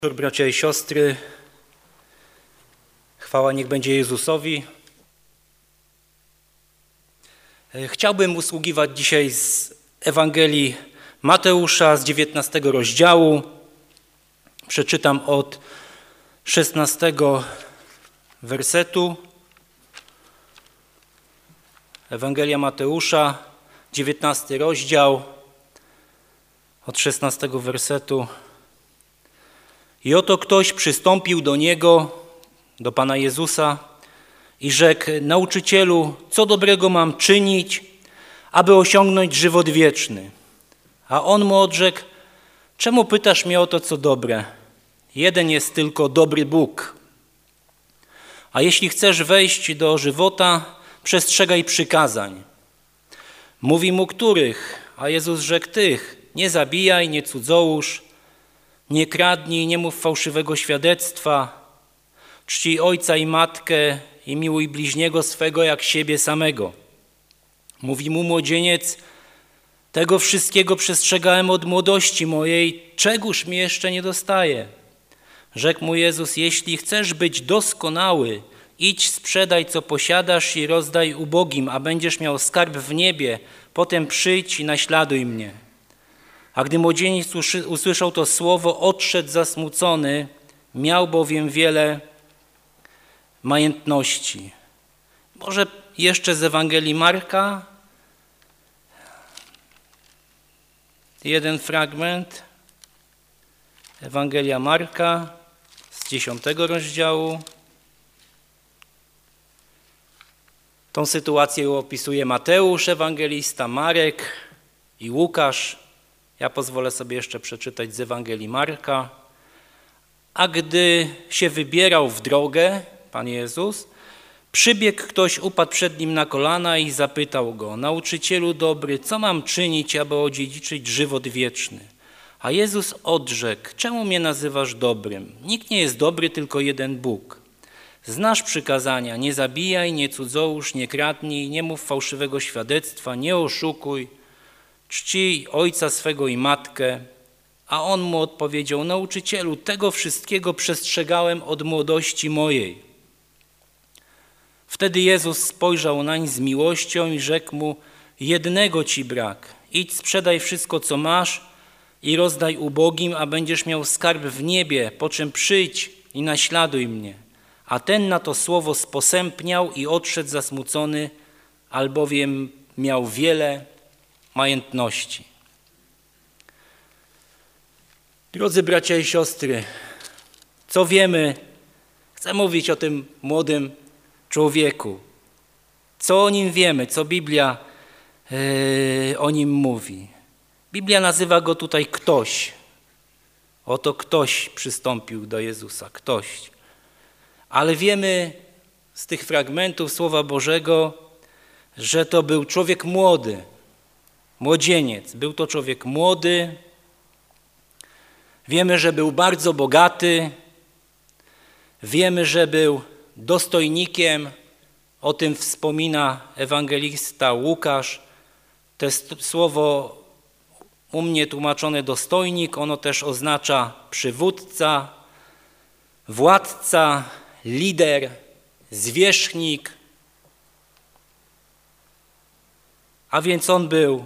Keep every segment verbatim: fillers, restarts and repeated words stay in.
Bracia i siostry, chwała niech będzie Jezusowi. Chciałbym usługiwać dzisiaj z Ewangelii Mateusza z dziewiętnastego rozdziału. Przeczytam od szesnastego wersetu. Ewangelia Mateusza, dziewiętnasty rozdział, od szesnastego wersetu. I oto ktoś przystąpił do Niego, do Pana Jezusa i rzekł: Nauczycielu, co dobrego mam czynić, aby osiągnąć żywot wieczny? A On mu odrzekł: czemu pytasz mnie o to, co dobre? Jeden jest tylko dobry Bóg. A jeśli chcesz wejść do żywota, przestrzegaj przykazań. Mówi mu których? A Jezus rzekł tych: nie zabijaj, nie cudzołóż, nie kradnij, nie mów fałszywego świadectwa, czcij ojca i matkę i miłuj bliźniego swego jak siebie samego. Mówi mu młodzieniec: tego wszystkiego przestrzegałem od młodości mojej, czegóż mi jeszcze nie dostaje? Rzekł mu Jezus: jeśli chcesz być doskonały, idź, sprzedaj co posiadasz i rozdaj ubogim, a będziesz miał skarb w niebie, potem przyjdź i naśladuj mnie. A gdy młodzieniec usłyszał to słowo, odszedł zasmucony, miał bowiem wiele majątności. Może jeszcze z Ewangelii Marka jeden fragment. Ewangelia Marka z dziesiątego rozdziału. Tą sytuację opisuje Mateusz, ewangelista, Marek i Łukasz. Ja pozwolę sobie jeszcze przeczytać z Ewangelii Marka. A gdy się wybierał w drogę, Pan Jezus, przybiegł ktoś, upadł przed Nim na kolana i zapytał Go: Nauczycielu dobry, co mam czynić, aby odziedziczyć żywot wieczny? A Jezus odrzekł: czemu mnie nazywasz dobrym? Nikt nie jest dobry, tylko jeden Bóg. Znasz przykazania: nie zabijaj, nie cudzołóż, nie kradnij, nie mów fałszywego świadectwa, nie oszukuj, czcij ojca swego i matkę. A on mu odpowiedział: Nauczycielu, tego wszystkiego przestrzegałem od młodości mojej. Wtedy Jezus spojrzał nań z miłością i rzekł mu: jednego ci brak. Idź, sprzedaj wszystko, co masz i rozdaj ubogim, a będziesz miał skarb w niebie, po czym przyjdź i naśladuj mnie. A ten na to słowo sposępniał i odszedł zasmucony, albowiem miał wiele majątności. Drodzy bracia i siostry, co wiemy? Chcę mówić o tym młodym człowieku. Co o nim wiemy? Co Biblia yy, o nim mówi? Biblia nazywa go tutaj ktoś. Oto ktoś przystąpił do Jezusa. Ktoś. Ale wiemy z tych fragmentów Słowa Bożego, że to był człowiek młody. Młodzieniec. Był to człowiek młody. Wiemy, że był bardzo bogaty. Wiemy, że był dostojnikiem. O tym wspomina ewangelista Łukasz. To słowo u mnie tłumaczone dostojnik, ono też oznacza przywódca, władca, lider, zwierzchnik. A więc on był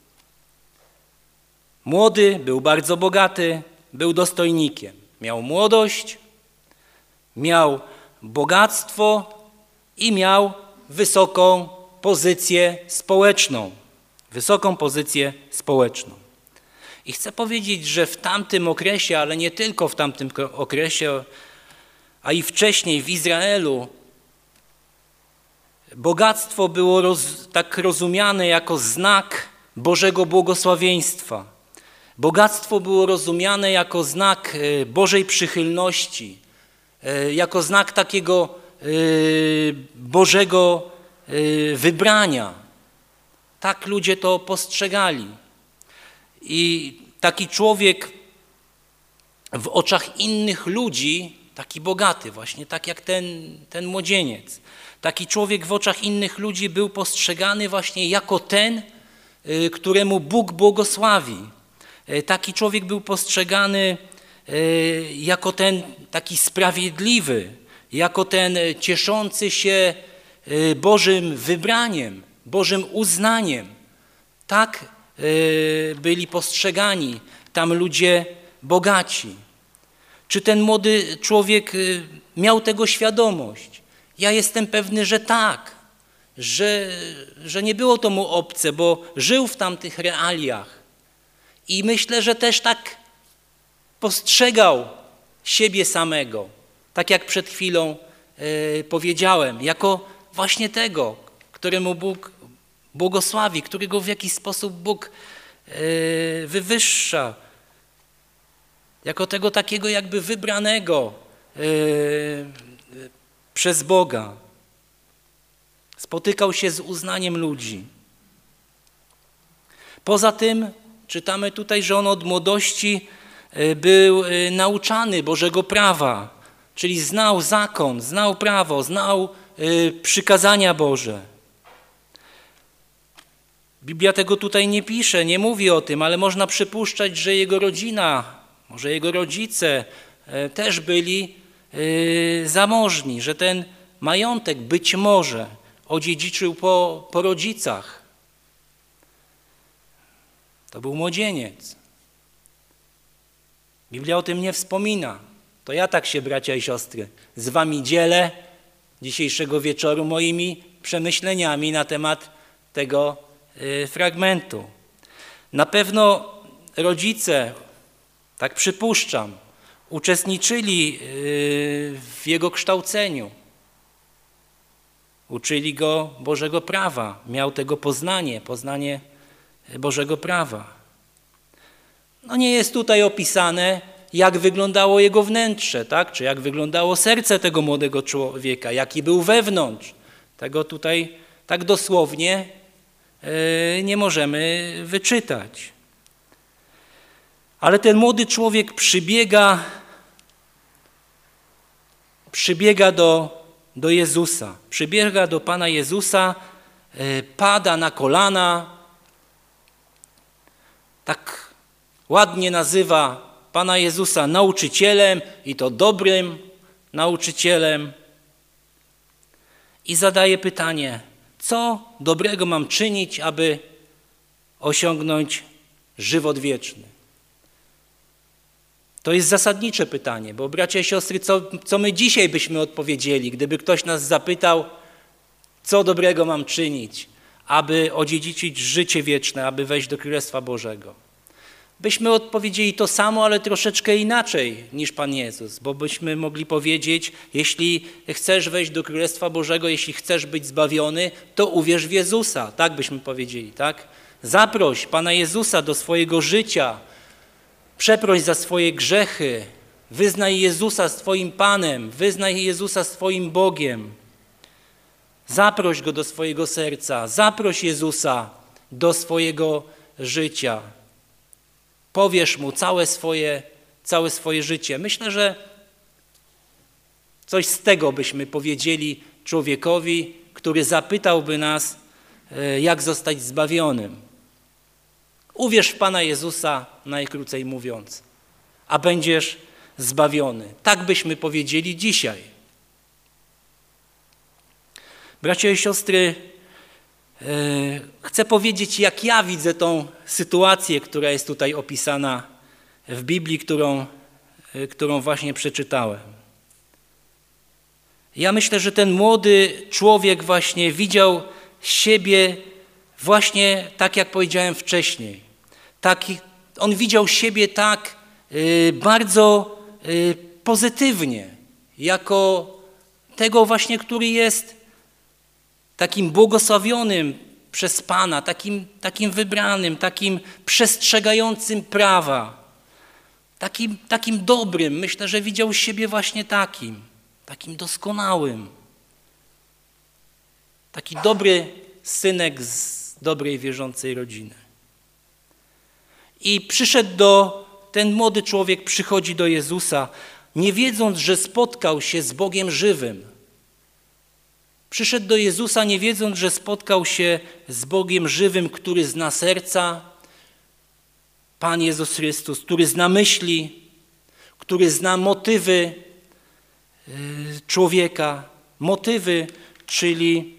młody, był bardzo bogaty, był dostojnikiem. Miał młodość, miał bogactwo i miał wysoką pozycję społeczną. Wysoką pozycję społeczną. I chcę powiedzieć, że w tamtym okresie, ale nie tylko w tamtym okresie, a i wcześniej w Izraelu, bogactwo było roz, tak rozumiane jako znak Bożego błogosławieństwa. Bogactwo było rozumiane jako znak Bożej przychylności, jako znak takiego Bożego wybrania. Tak ludzie to postrzegali. I taki człowiek w oczach innych ludzi, taki bogaty właśnie, tak jak ten, ten młodzieniec, taki człowiek w oczach innych ludzi był postrzegany właśnie jako ten, któremu Bóg błogosławi. Taki człowiek był postrzegany jako ten taki sprawiedliwy, jako ten cieszący się Bożym wybraniem, Bożym uznaniem. Tak byli postrzegani tam ludzie bogaci. Czy ten młody człowiek miał tego świadomość? Ja jestem pewny, że tak, że, że nie było to mu obce, bo żył w tamtych realiach. I myślę, że też tak postrzegał siebie samego, tak jak przed chwilą y, powiedziałem, jako właśnie tego, któremu Bóg błogosławi, którego w jakiś sposób Bóg y, wywyższa, jako tego takiego jakby wybranego y, przez Boga. Spotykał się z uznaniem ludzi. Poza tym czytamy tutaj, że on od młodości był nauczany Bożego prawa, czyli znał zakon, znał prawo, znał przykazania Boże. Biblia tego tutaj nie pisze, nie mówi o tym, ale można przypuszczać, że jego rodzina, może jego rodzice też byli zamożni, że ten majątek być może odziedziczył po, po rodzicach. To był młodzieniec. Biblia o tym nie wspomina. To ja tak się, bracia i siostry, z wami dzielę dzisiejszego wieczoru moimi przemyśleniami na temat tego y, fragmentu. Na pewno rodzice, tak przypuszczam, uczestniczyli y, w jego kształceniu. Uczyli go Bożego prawa. Miał tego poznanie, poznanie Bożego prawa. No nie jest tutaj opisane, jak wyglądało jego wnętrze, tak? Czy jak wyglądało serce tego młodego człowieka, jaki był wewnątrz. Tego tutaj tak dosłownie yy, nie możemy wyczytać. Ale ten młody człowiek przybiega, przybiega do, do Jezusa, przybiega do Pana Jezusa, yy, pada na kolana, tak ładnie nazywa Pana Jezusa nauczycielem i to dobrym nauczycielem i zadaje pytanie, co dobrego mam czynić, aby osiągnąć żywot wieczny? To jest zasadnicze pytanie, bo bracia i siostry, co, co my dzisiaj byśmy odpowiedzieli, gdyby ktoś nas zapytał, co dobrego mam czynić, aby odziedziczyć życie wieczne, aby wejść do Królestwa Bożego? Byśmy odpowiedzieli to samo, ale troszeczkę inaczej niż Pan Jezus, bo byśmy mogli powiedzieć, jeśli chcesz wejść do Królestwa Bożego, jeśli chcesz być zbawiony, to uwierz w Jezusa. Tak byśmy powiedzieli, tak? Zaproś Pana Jezusa do swojego życia, przeproś za swoje grzechy, wyznaj Jezusa swoim Panem, wyznaj Jezusa swoim Bogiem. Zaproś Go do swojego serca, zaproś Jezusa do swojego życia. Powiesz Mu całe swoje, całe swoje życie. Myślę, że coś z tego byśmy powiedzieli człowiekowi, który zapytałby nas, jak zostać zbawionym. Uwierz w Pana Jezusa, najkrócej mówiąc, a będziesz zbawiony. Tak byśmy powiedzieli dzisiaj. Bracia i siostry, chcę powiedzieć, jak ja widzę tą sytuację, która jest tutaj opisana w Biblii, którą, którą właśnie przeczytałem. Ja myślę, że ten młody człowiek właśnie widział siebie właśnie tak, jak powiedziałem wcześniej. Tak, on widział siebie tak bardzo pozytywnie, jako tego właśnie, który jest takim błogosławionym przez Pana, takim, takim wybranym, takim przestrzegającym prawa, takim, takim dobrym. Myślę, że widział siebie właśnie takim, takim doskonałym. Taki dobry synek z dobrej, wierzącej rodziny. I przyszedł do, ten młody człowiek przychodzi do Jezusa, nie wiedząc, że spotkał się z Bogiem żywym. Przyszedł do Jezusa, nie wiedząc, że spotkał się z Bogiem żywym, który zna serca, Pan Jezus Chrystus, który zna myśli, który zna motywy człowieka. Motywy, czyli,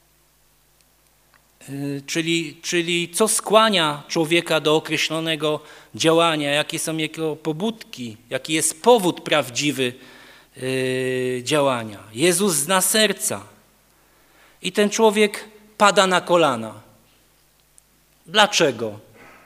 czyli, czyli co skłania człowieka do określonego działania, jakie są jego pobudki, jaki jest powód prawdziwy działania. Jezus zna serca i ten człowiek pada na kolana. Dlaczego?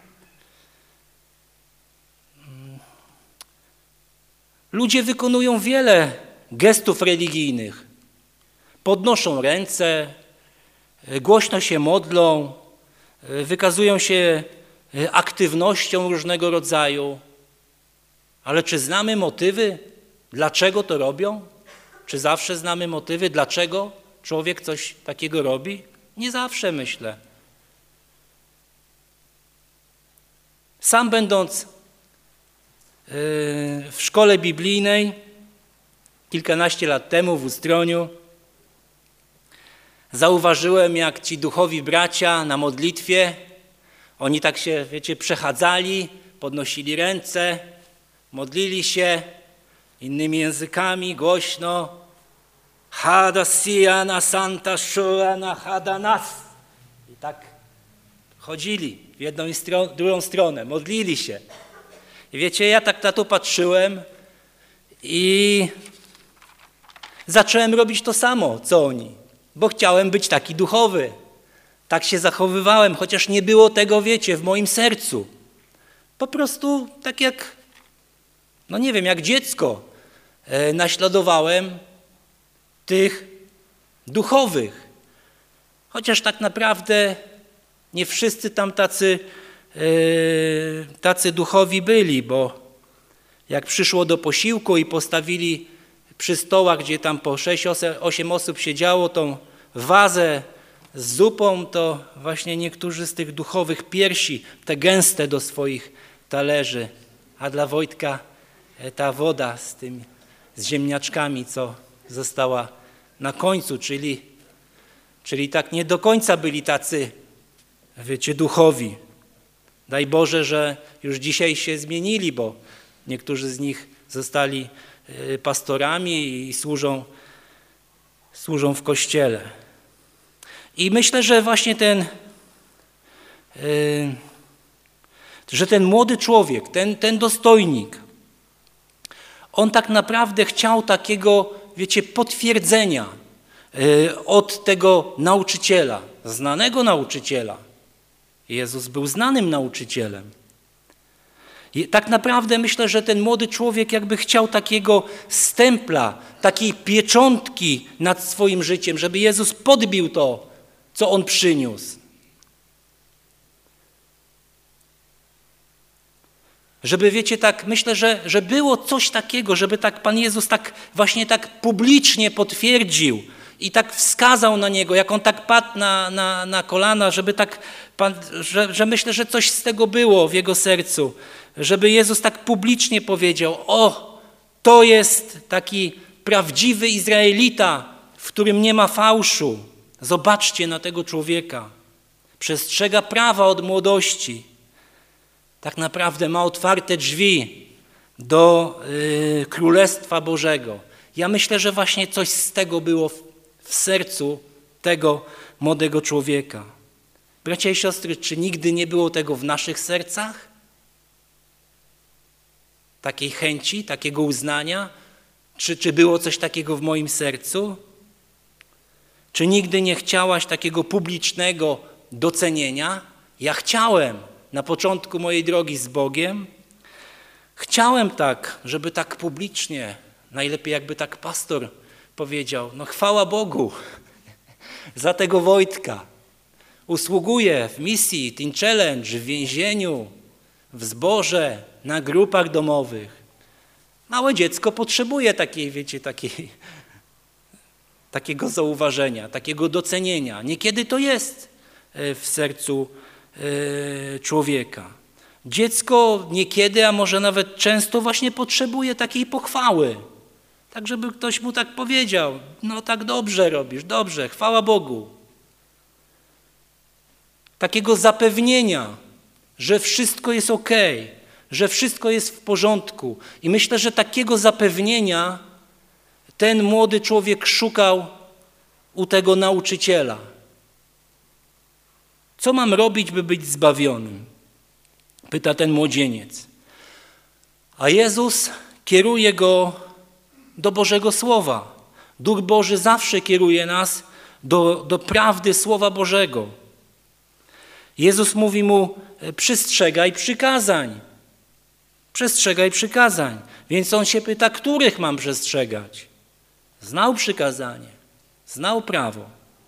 Ludzie wykonują wiele gestów religijnych. Podnoszą ręce, głośno się modlą, wykazują się aktywnością różnego rodzaju. Ale czy znamy motywy, dlaczego to robią? Czy zawsze znamy motywy, dlaczego człowiek coś takiego robi? Nie zawsze, myślę. Sam będąc w szkole biblijnej kilkanaście lat temu w Ustroniu, zauważyłem, jak ci duchowi bracia na modlitwie, oni tak się, wiecie, przechadzali, podnosili ręce, modlili się innymi językami, głośno. Hadasiana Santa Shurana Hadanas. I tak chodzili w jedną i stron, drugą stronę, modlili się. I wiecie, ja tak na to patrzyłem i zacząłem robić to samo, co oni, bo chciałem być taki duchowy. Tak się zachowywałem, chociaż nie było tego, wiecie, w moim sercu. Po prostu tak jak, no nie wiem, jak dziecko e, naśladowałem tych duchowych. Chociaż tak naprawdę nie wszyscy tam tacy, e, tacy duchowi byli, bo jak przyszło do posiłku i postawili przy stołach, gdzie tam po sześć, osiem osób siedziało, tą wazę z zupą, to właśnie niektórzy z tych duchowych piersi, te gęste do swoich talerzy, a dla Wojtka ta woda z tym, z ziemniaczkami, co została na końcu, czyli, czyli tak nie do końca byli tacy, wiecie, duchowi. Daj Boże, że już dzisiaj się zmienili, bo niektórzy z nich zostali pastorami i służą, służą w kościele. I myślę, że właśnie ten, yy, że ten młody człowiek, ten, ten dostojnik, on tak naprawdę chciał takiego, wiecie, potwierdzenia yy, od tego nauczyciela, znanego nauczyciela. Jezus był znanym nauczycielem. I tak naprawdę myślę, że ten młody człowiek jakby chciał takiego stempla, takiej pieczątki nad swoim życiem, żeby Jezus podbił to, co on przyniósł. Żeby, wiecie, tak, myślę, że, że było coś takiego, żeby tak Pan Jezus tak właśnie tak publicznie potwierdził i tak wskazał na Niego, jak On tak padł na, na, na kolana, żeby tak, Pan, że, że myślę, że coś z tego było w Jego sercu, żeby Jezus tak publicznie powiedział: o, to jest taki prawdziwy Izraelita, w którym nie ma fałszu. Zobaczcie na tego człowieka. Przestrzega prawa od młodości. Tak naprawdę ma otwarte drzwi do y, Królestwa Bożego. Ja myślę, że właśnie coś z tego było w, w sercu tego młodego człowieka. Bracia i siostry, czy nigdy nie było tego w naszych sercach? Takiej chęci, takiego uznania? Czy, czy było coś takiego w moim sercu? Czy nigdy nie chciałaś takiego publicznego docenienia? Ja chciałem na początku mojej drogi z Bogiem. Chciałem tak, żeby tak publicznie, najlepiej jakby tak pastor powiedział: no chwała Bogu za tego Wojtka. Usługuje w misji, Teen Challenge, w więzieniu, w zborze, na grupach domowych. Małe dziecko potrzebuje takiej, wiecie, takiej, takiego zauważenia, takiego docenienia. Niekiedy to jest w sercu człowieka. Dziecko niekiedy, a może nawet często właśnie potrzebuje takiej pochwały. Tak, żeby ktoś mu tak powiedział: no tak dobrze robisz, dobrze, chwała Bogu. Takiego zapewnienia, że wszystko jest okej, że wszystko jest w porządku. I myślę, że takiego zapewnienia ten młody człowiek szukał u tego nauczyciela. Co mam robić, by być zbawionym? Pyta ten młodzieniec. A Jezus kieruje go do Bożego Słowa. Duch Boży zawsze kieruje nas do, do prawdy Słowa Bożego. Jezus mówi mu, przestrzegaj przykazań. Przestrzegaj przykazań. Więc on się pyta, których mam przestrzegać? Znał przykazanie, znał prawo.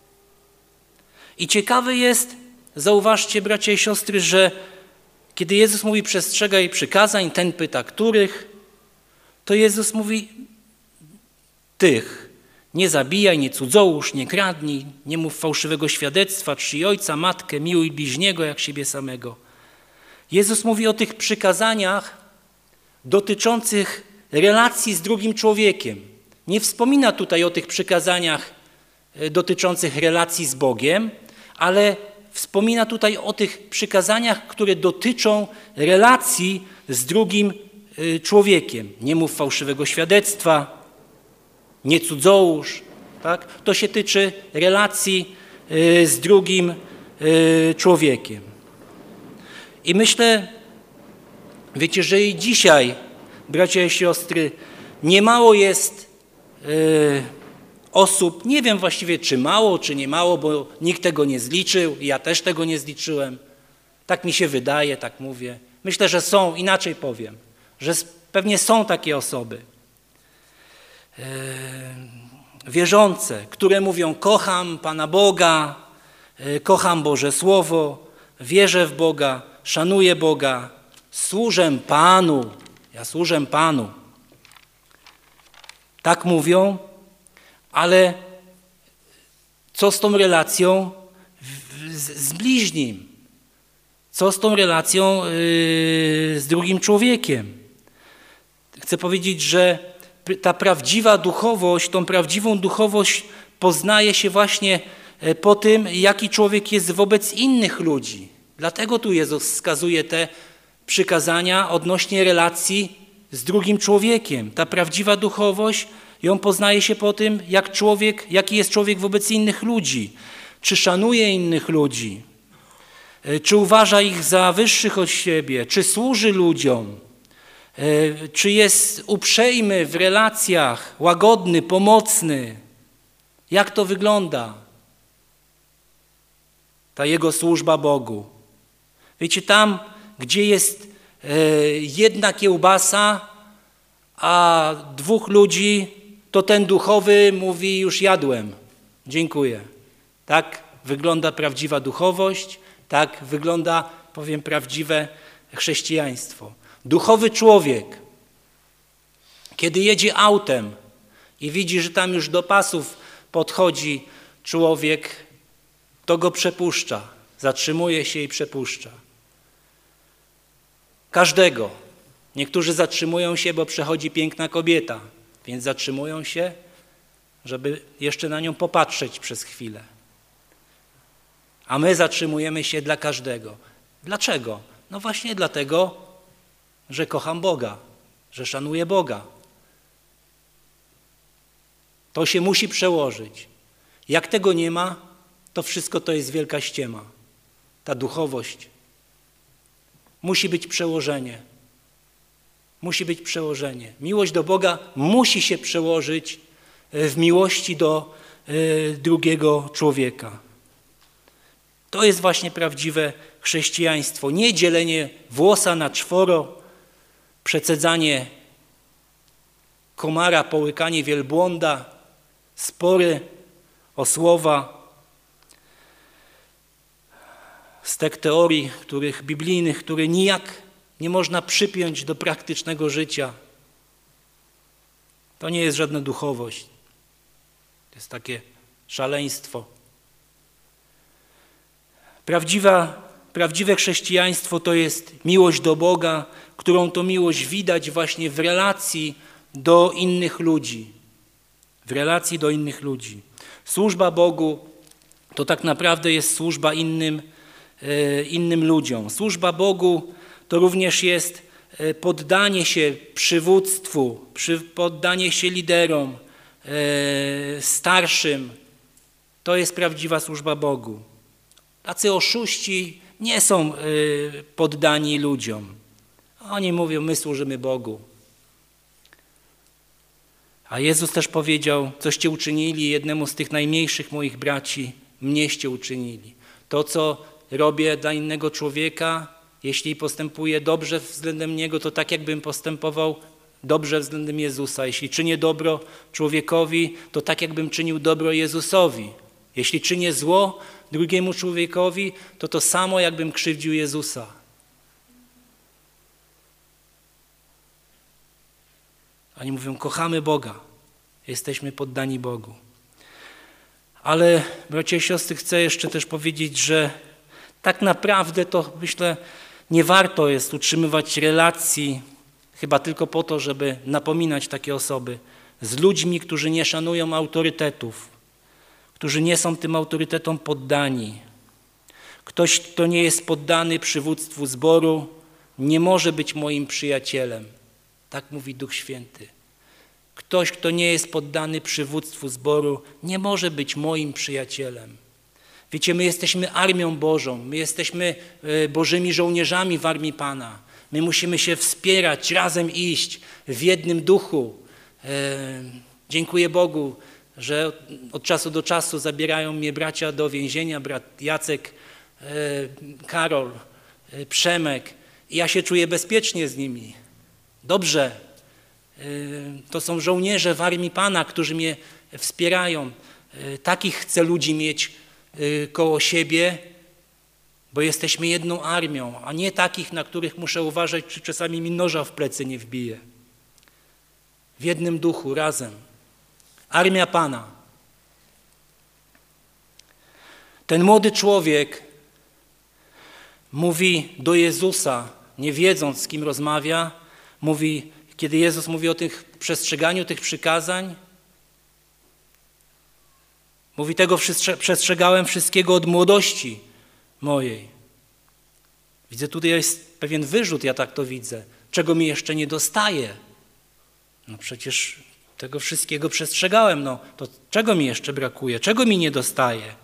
I ciekawe jest, zauważcie, bracia i siostry, że kiedy Jezus mówi przestrzegaj przykazań, ten pyta których, to Jezus mówi tych. Nie zabijaj, nie cudzołóż, nie kradnij, nie mów fałszywego świadectwa, czcij ojca, matkę, miłuj bliźniego jak siebie samego. Jezus mówi o tych przykazaniach dotyczących relacji z drugim człowiekiem. Nie wspomina tutaj o tych przykazaniach dotyczących relacji z Bogiem, ale wspomina tutaj o tych przykazaniach, które dotyczą relacji z drugim człowiekiem. Nie mów fałszywego świadectwa, nie cudzołóż. Tak? To się tyczy relacji z drugim człowiekiem. I myślę, wiecie, że i dzisiaj, bracia i siostry, niemało jest yy, osób, nie wiem właściwie czy mało, czy nie mało, bo nikt tego nie zliczył, ja też tego nie zliczyłem. Tak mi się wydaje, tak mówię. Myślę, że są, inaczej powiem, że pewnie są takie osoby yy, wierzące, które mówią kocham Pana Boga, yy, kocham Boże Słowo, wierzę w Boga, szanuję Boga, służę Panu, ja służę Panu. Tak mówią, ale co z tą relacją z bliźnim? Co z tą relacją z drugim człowiekiem? Chcę powiedzieć, że ta prawdziwa duchowość, tą prawdziwą duchowość poznaje się właśnie po tym, jaki człowiek jest wobec innych ludzi. Dlatego tu Jezus wskazuje te przykazania odnośnie relacji z drugim człowiekiem. Ta prawdziwa duchowość, ją poznaje się po tym, jak człowiek, jaki jest człowiek wobec innych ludzi. Czy szanuje innych ludzi, czy uważa ich za wyższych od siebie, czy służy ludziom, czy jest uprzejmy w relacjach, łagodny, pomocny. Jak to wygląda? Ta jego służba Bogu. Wiecie, tam, gdzie jest jedna kiełbasa, a dwóch ludzi, to ten duchowy mówi już jadłem, dziękuję. Tak wygląda prawdziwa duchowość, tak wygląda, powiem, prawdziwe chrześcijaństwo. Duchowy człowiek, kiedy jedzie autem i widzi, że tam już do pasów podchodzi człowiek, to go przepuszcza, zatrzymuje się i przepuszcza. Każdego. Niektórzy zatrzymują się, bo przechodzi piękna kobieta, więc zatrzymują się, żeby jeszcze na nią popatrzeć przez chwilę. A my zatrzymujemy się dla każdego. Dlaczego? No właśnie dlatego, że kocham Boga, że szanuję Boga. To się musi przełożyć. Jak tego nie ma, to wszystko to jest wielka ściema. Ta duchowość. Musi być przełożenie. Musi być przełożenie. Miłość do Boga musi się przełożyć w miłości do y, drugiego człowieka. To jest właśnie prawdziwe chrześcijaństwo. Nie dzielenie włosa na czworo, przecedzanie komara, połykanie wielbłąda, spory o słowa, stek teorii, których biblijnych, które nijak nie można przypiąć do praktycznego życia. To nie jest żadna duchowość. To jest takie szaleństwo. Prawdziwa, prawdziwe chrześcijaństwo to jest miłość do Boga, którą to miłość widać właśnie w relacji do innych ludzi. W relacji do innych ludzi. Służba Bogu to tak naprawdę jest służba innym, e, innym ludziom. Służba Bogu to również jest poddanie się przywództwu, poddanie się liderom, starszym, to jest prawdziwa służba Bogu. Tacy oszuści nie są poddani ludziom. Oni mówią, my służymy Bogu. A Jezus też powiedział, coście uczynili jednemu z tych najmniejszych moich braci, mnieście uczynili. To, co robię dla innego człowieka, jeśli postępuję dobrze względem niego, to tak jakbym postępował dobrze względem Jezusa. Jeśli czynię dobro człowiekowi, to tak jakbym czynił dobro Jezusowi. Jeśli czynię zło drugiemu człowiekowi, to to samo jakbym krzywdził Jezusa. Oni mówią, kochamy Boga, jesteśmy poddani Bogu. Ale, bracia i siostry, chcę jeszcze też powiedzieć, że tak naprawdę to, myślę, nie warto jest utrzymywać relacji chyba tylko po to, żeby napominać takie osoby z ludźmi, którzy nie szanują autorytetów, którzy nie są tym autorytetom poddani. Ktoś, kto nie jest poddany przywództwu zboru, nie może być moim przyjacielem. Tak mówi Duch Święty. Ktoś, kto nie jest poddany przywództwu zboru, nie może być moim przyjacielem. Wiecie, my jesteśmy armią Bożą, my jesteśmy Bożymi żołnierzami w armii Pana. My musimy się wspierać, razem iść w jednym duchu. Dziękuję Bogu, że od czasu do czasu zabierają mnie bracia do więzienia, brat Jacek, Karol, Przemek. I ja się czuję bezpiecznie z nimi. Dobrze. To są żołnierze w armii Pana, którzy mnie wspierają. Takich chcę ludzi mieć koło siebie, bo jesteśmy jedną armią, a nie takich, na których muszę uważać, czy czasami mi noża w plecy nie wbije. W jednym duchu, razem. Armia Pana. Ten młody człowiek mówi do Jezusa, nie wiedząc, z kim rozmawia, mówi, kiedy Jezus mówi o tych przestrzeganiu tych przykazań, mówi, tego przestrzegałem wszystkiego od młodości mojej. Widzę, tutaj jest pewien wyrzut, ja tak to widzę. Czego mi jeszcze nie dostaje? No przecież tego wszystkiego przestrzegałem, no to czego mi jeszcze brakuje? Czego mi nie dostaje?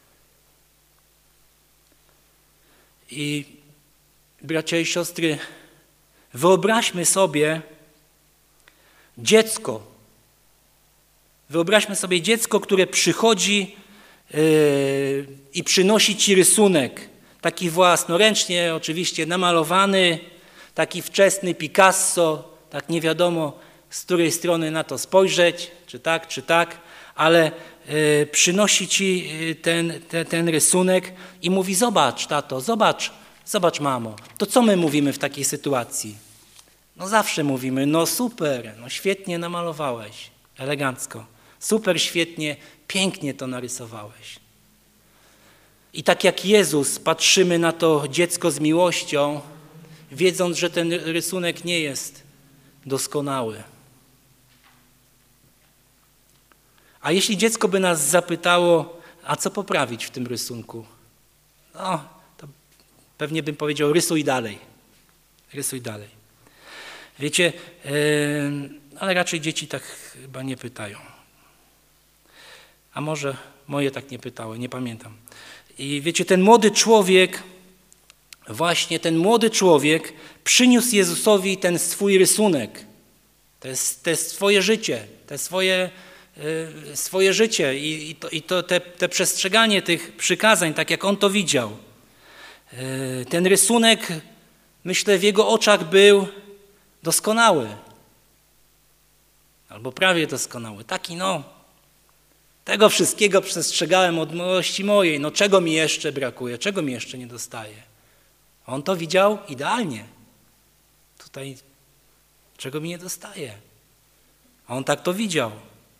I bracia i siostry, wyobraźmy sobie dziecko. Wyobraźmy sobie dziecko, które przychodzi yy, i przynosi ci rysunek. Taki własnoręcznie oczywiście namalowany, taki wczesny Picasso, tak nie wiadomo z której strony na to spojrzeć, czy tak, czy tak, ale y, przynosi ci ten, te, ten rysunek i mówi, zobacz tato, zobacz, zobacz mamo. To co my mówimy w takiej sytuacji? No zawsze mówimy, no super, no świetnie namalowałeś, elegancko, super, świetnie, pięknie to narysowałeś. I tak jak Jezus patrzymy na to dziecko z miłością, wiedząc, że ten rysunek nie jest doskonały. A jeśli dziecko by nas zapytało, a co poprawić w tym rysunku? No, to pewnie bym powiedział, rysuj dalej. Rysuj dalej. Wiecie, yy, ale raczej dzieci tak chyba nie pytają. A może moje tak nie pytały, nie pamiętam. I wiecie, ten młody człowiek, właśnie ten młody człowiek przyniósł Jezusowi ten swój rysunek. To jest, to jest swoje życie, te swoje, y, swoje życie i, i, to, i to, te, te przestrzeganie tych przykazań, tak jak on to widział. Y, ten rysunek, myślę, w jego oczach był doskonały. Albo prawie doskonały. Taki no, tego wszystkiego przestrzegałem od miłości mojej. No czego mi jeszcze brakuje? Czego mi jeszcze nie dostaje? On to widział idealnie. Tutaj czego mi nie dostaje? A on tak to widział.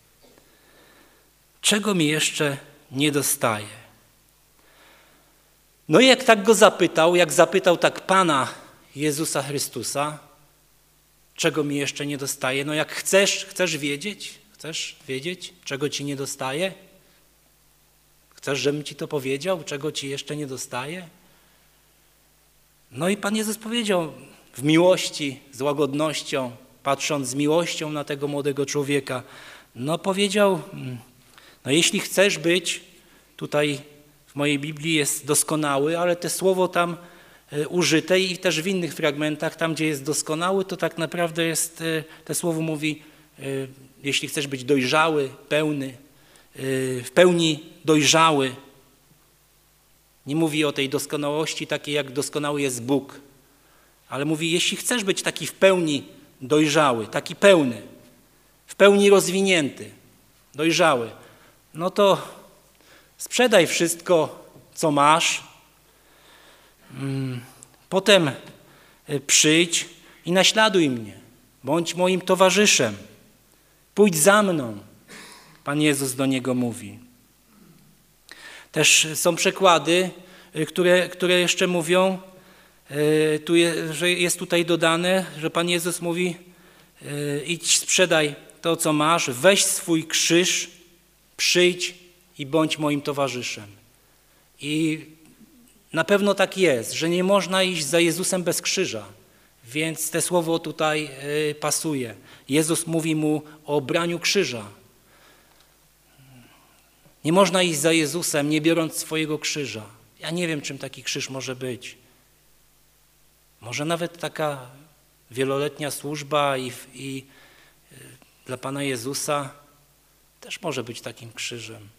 Czego mi jeszcze nie dostaje? No i jak tak go zapytał, jak zapytał tak Pana Jezusa Chrystusa, czego mi jeszcze nie dostaje? No jak chcesz, chcesz wiedzieć? Chcesz wiedzieć, czego ci nie dostaje? Chcesz, żebym ci to powiedział, czego ci jeszcze nie dostaje? No i Pan Jezus powiedział, w miłości, z łagodnością, patrząc z miłością na tego młodego człowieka, no powiedział, no jeśli chcesz być, tutaj w mojej Biblii jest doskonały, ale to słowo tam użyte i też w innych fragmentach, tam gdzie jest doskonały, to tak naprawdę jest, to słowo mówi, jeśli chcesz być dojrzały, pełny, w pełni dojrzały. Nie mówi o tej doskonałości takiej, jak doskonały jest Bóg, ale mówi, jeśli chcesz być taki w pełni dojrzały, taki pełny, w pełni rozwinięty, dojrzały, no to sprzedaj wszystko, co masz, potem przyjdź i naśladuj mnie, bądź moim towarzyszem, pójdź za mną, Pan Jezus do niego mówi. Też są przekłady, które, które jeszcze mówią, tu je, że jest tutaj dodane, że Pan Jezus mówi, idź sprzedaj to, co masz, weź swój krzyż, przyjdź i bądź moim towarzyszem. I na pewno tak jest, że nie można iść za Jezusem bez krzyża, więc te słowo tutaj pasuje. Jezus mówi mu o braniu krzyża. Nie można iść za Jezusem, nie biorąc swojego krzyża. Ja nie wiem, czym taki krzyż może być. Może nawet taka wieloletnia służba i, i dla Pana Jezusa też może być takim krzyżem.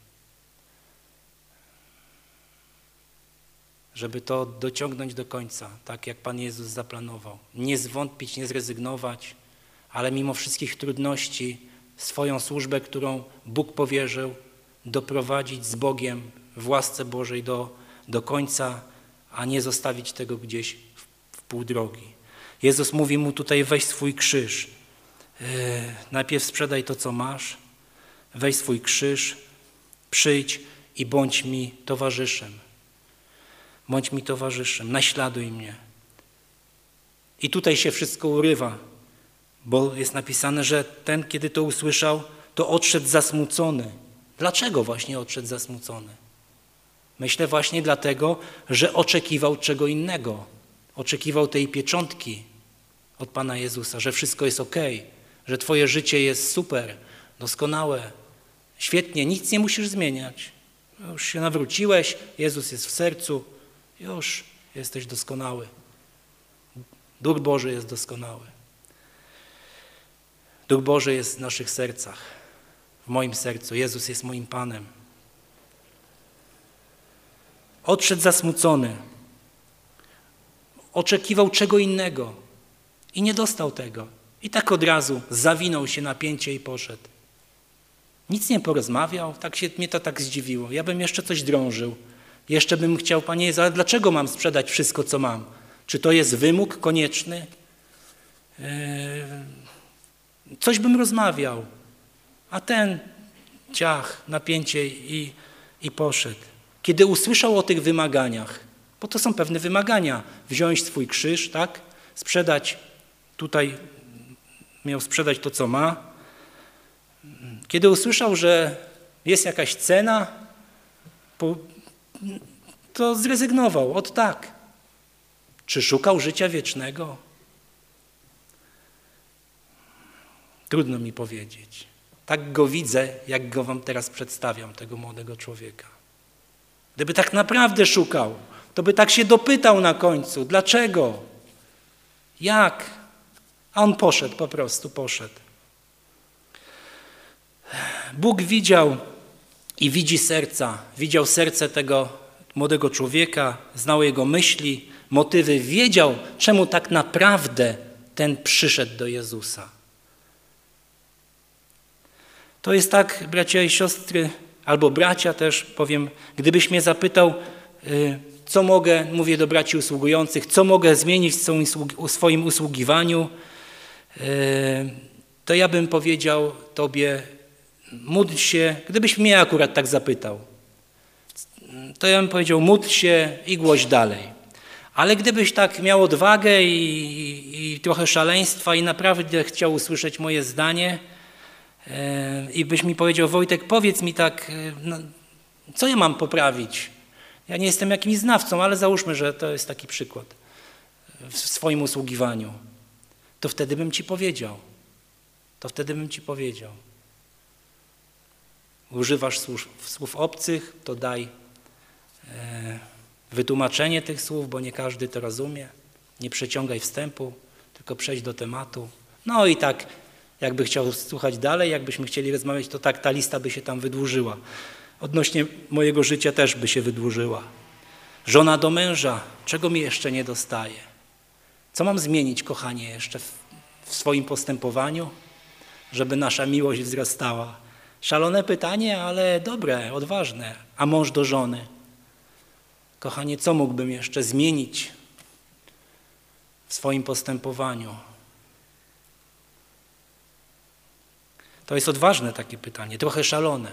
Żeby to dociągnąć do końca, tak jak Pan Jezus zaplanował. Nie zwątpić, nie zrezygnować, ale mimo wszystkich trudności swoją służbę, którą Bóg powierzył, doprowadzić z Bogiem w łasce Bożej do, do końca, a nie zostawić tego gdzieś w, w pół drogi. Jezus mówi mu tutaj, weź swój krzyż. Yy, najpierw sprzedaj to, co masz, weź swój krzyż, przyjdź i bądź mi towarzyszem. Bądź mi towarzyszem, naśladuj mnie. I tutaj się wszystko urywa, bo jest napisane, że ten, kiedy to usłyszał, to odszedł zasmucony. Dlaczego właśnie odszedł zasmucony? Myślę właśnie dlatego, że oczekiwał czego innego. Oczekiwał tej pieczątki od Pana Jezusa, że wszystko jest okej, że twoje życie jest super, doskonałe, świetnie, nic nie musisz zmieniać. Już się nawróciłeś, Jezus jest w sercu, już jesteś doskonały. Duch Boży jest doskonały. Duch Boży jest w naszych sercach, w moim sercu. Jezus jest moim Panem. Odszedł zasmucony. Oczekiwał czego innego i nie dostał tego. I tak od razu zawinął się na pięcie i poszedł. Nic nie porozmawiał, tak się, mnie to tak zdziwiło. Ja bym jeszcze coś drążył. Jeszcze bym chciał, Panie Jezu, ale dlaczego mam sprzedać wszystko, co mam? Czy to jest wymóg konieczny? Yy, coś bym rozmawiał. A ten ciach, napięcie i, i poszedł. Kiedy usłyszał o tych wymaganiach, bo to są pewne wymagania, wziąć swój krzyż, tak? Sprzedać, tutaj miał sprzedać to, co ma. Kiedy usłyszał, że jest jakaś cena, to zrezygnował, od tak. Czy szukał życia wiecznego? Trudno mi powiedzieć. Tak go widzę, jak go wam teraz przedstawiam, tego młodego człowieka. Gdyby tak naprawdę szukał, to by tak się dopytał na końcu. Dlaczego? Jak? A on poszedł, po prostu poszedł. Bóg widział i widzi serca. Widział serce tego młodego człowieka, znał jego myśli, motywy. Wiedział, czemu tak naprawdę ten przyszedł do Jezusa. To jest tak, bracia i siostry, albo bracia też, powiem, gdybyś mnie zapytał, co mogę, mówię do braci usługujących, co mogę zmienić w swoim usługiwaniu, to ja bym powiedział tobie, módl się, gdybyś mnie akurat tak zapytał, to ja bym powiedział, módl się i głoś dalej. Ale gdybyś tak miał odwagę i, i, i trochę szaleństwa i naprawdę chciał usłyszeć moje zdanie yy, i byś mi powiedział, Wojtek, powiedz mi tak, no, co ja mam poprawić? Ja nie jestem jakimś znawcą, ale załóżmy, że to jest taki przykład. w swoim usługiwaniu, to wtedy bym ci powiedział. To wtedy bym ci powiedział. Używasz słów, słów obcych, to daj e, wytłumaczenie tych słów, bo nie każdy to rozumie. Nie przeciągaj wstępu, tylko przejdź do tematu. No i tak, jakby chciał słuchać dalej, jakbyśmy chcieli rozmawiać, to tak ta lista by się tam wydłużyła. Odnośnie mojego życia też by się wydłużyła. Żona do męża, czego mi jeszcze nie dostaje? Co mam zmienić, kochanie, jeszcze w, w swoim postępowaniu, żeby nasza miłość wzrastała? Szalone pytanie, ale dobre, odważne. A mąż do żony? Kochanie, co mógłbym jeszcze zmienić w swoim postępowaniu? To jest odważne takie pytanie, trochę szalone.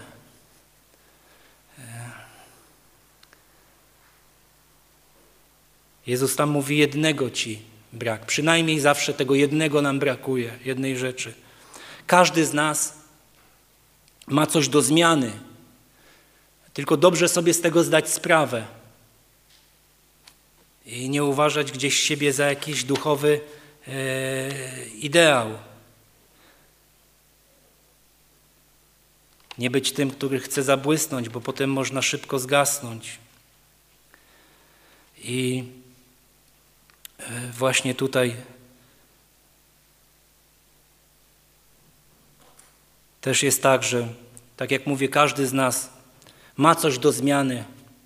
Jezus tam mówi, jednego ci brak. Przynajmniej zawsze tego jednego nam brakuje, jednej rzeczy. Każdy z nas ma coś do zmiany, tylko dobrze sobie z tego zdać sprawę i nie uważać gdzieś siebie za jakiś duchowy e, ideał. Nie być tym, który chce zabłysnąć, bo potem można szybko zgasnąć. I właśnie tutaj też jest tak, że tak jak mówię, każdy z nas ma coś do zmiany.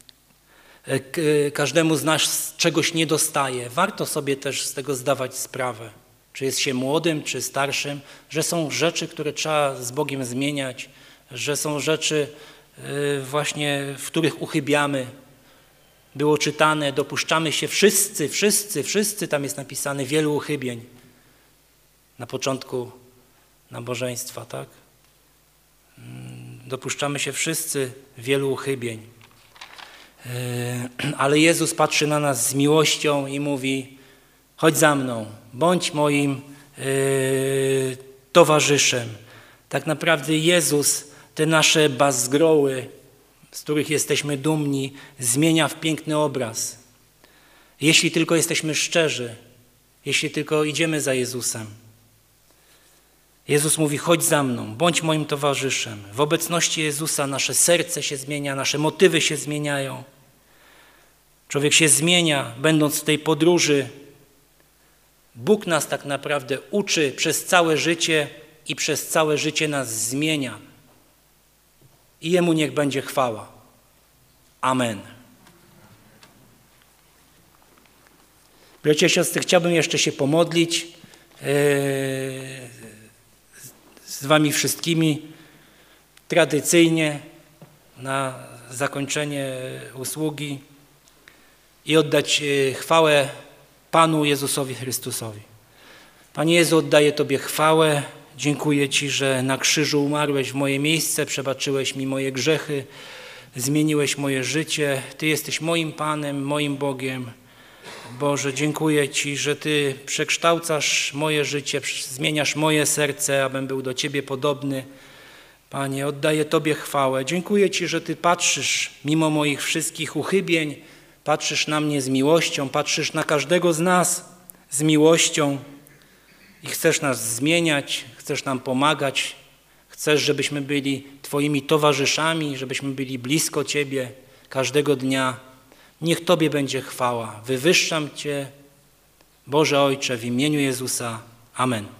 Każdemu z nas czegoś nie dostaje. Warto sobie też z tego zdawać sprawę, czy jest się młodym, czy starszym, że są rzeczy, które trzeba z Bogiem zmieniać, że są rzeczy właśnie, w których uchybiamy. Było czytane, dopuszczamy się wszyscy, wszyscy, wszyscy, tam jest napisane wielu uchybień na początku nabożeństwa, tak? Dopuszczamy się wszyscy wielu uchybień. Ale Jezus patrzy na nas z miłością i mówi, chodź za mną, bądź moim yy, towarzyszem. Tak naprawdę Jezus te nasze bazgroły, z których jesteśmy dumni, zmienia w piękny obraz. Jeśli tylko jesteśmy szczerzy, jeśli tylko idziemy za Jezusem. Jezus mówi, chodź za mną, bądź moim towarzyszem. W obecności Jezusa nasze serce się zmienia, nasze motywy się zmieniają. Człowiek się zmienia, będąc w tej podróży. Bóg nas tak naprawdę uczy przez całe życie i przez całe życie nas zmienia. I Jemu niech będzie chwała. Amen. Bracia i siostry, chciałbym jeszcze się pomodlić z wami wszystkimi tradycyjnie na zakończenie usługi i oddać chwałę Panu Jezusowi Chrystusowi. Panie Jezu, oddaję Tobie chwałę. Dziękuję Ci, że na krzyżu umarłeś w moje miejsce, przebaczyłeś mi moje grzechy, zmieniłeś moje życie. Ty jesteś moim Panem, moim Bogiem. Boże, dziękuję Ci, że Ty przekształcasz moje życie, zmieniasz moje serce, abym był do Ciebie podobny. Panie, oddaję Tobie chwałę. Dziękuję Ci, że Ty patrzysz mimo moich wszystkich uchybień, patrzysz na mnie z miłością, patrzysz na każdego z nas z miłością i chcesz nas zmieniać, chcesz nam pomagać, chcesz, żebyśmy byli Twoimi towarzyszami, żebyśmy byli blisko Ciebie każdego dnia. Niech Tobie będzie chwała. Wywyższam Cię, Boże Ojcze, w imieniu Jezusa. Amen.